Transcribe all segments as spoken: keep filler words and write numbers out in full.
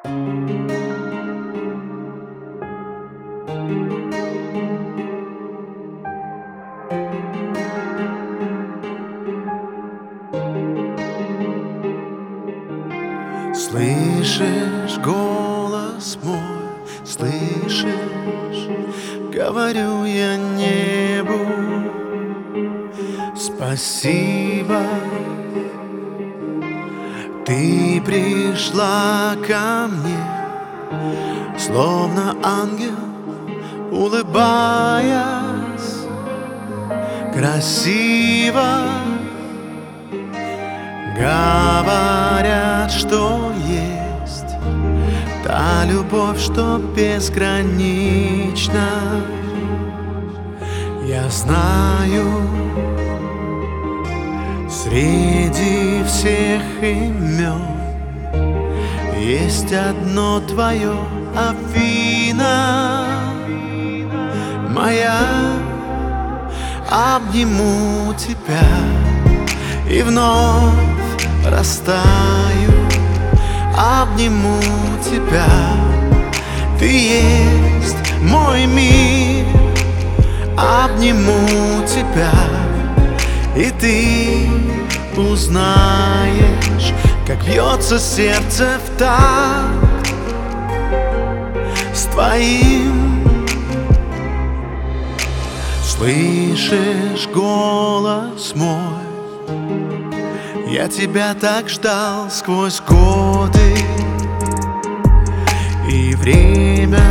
Слышишь голос мой, слышишь, говорю я небу спасибо. Ты пришла ко мне, словно ангел, улыбаясь красиво. Говорят, что есть та любовь, что безгранична. Я знаю, среди всех имен есть одно твое, Афина моя. Обниму тебя и вновь растаю, обниму тебя. Ты есть мой мир. Обниму тебя, и ты узнаешь, как бьется сердце в такт с твоим. Слышишь голос мой? Я тебя так ждал сквозь годы и время.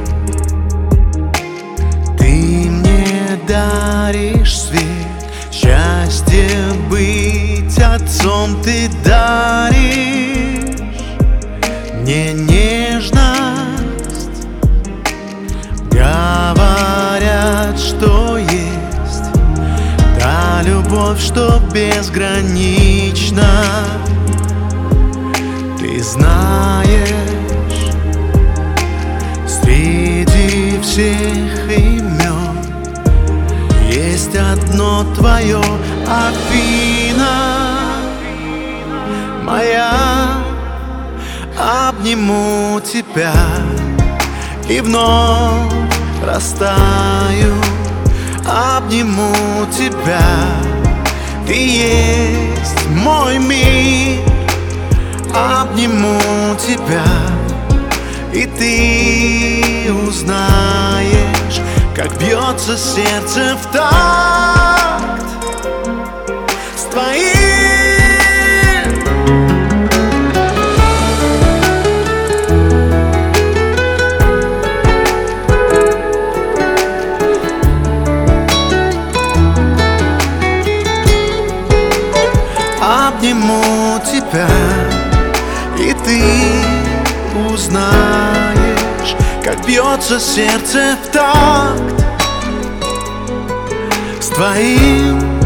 Ты мне даришь свет, счастье быть отцом. Ты даришь мне нежность. Говорят, что есть та любовь, что безгранична. Ты знаешь, среди всех имен есть одно твое, Афина моя. Обниму тебя и вновь растаю, обниму тебя. Ты есть мой мир. Обниму тебя, и ты узнаешь, как бьется сердце в такт с твоим. Обниму тебя, и ты узнаешь, как бьется сердце в такт с твоим.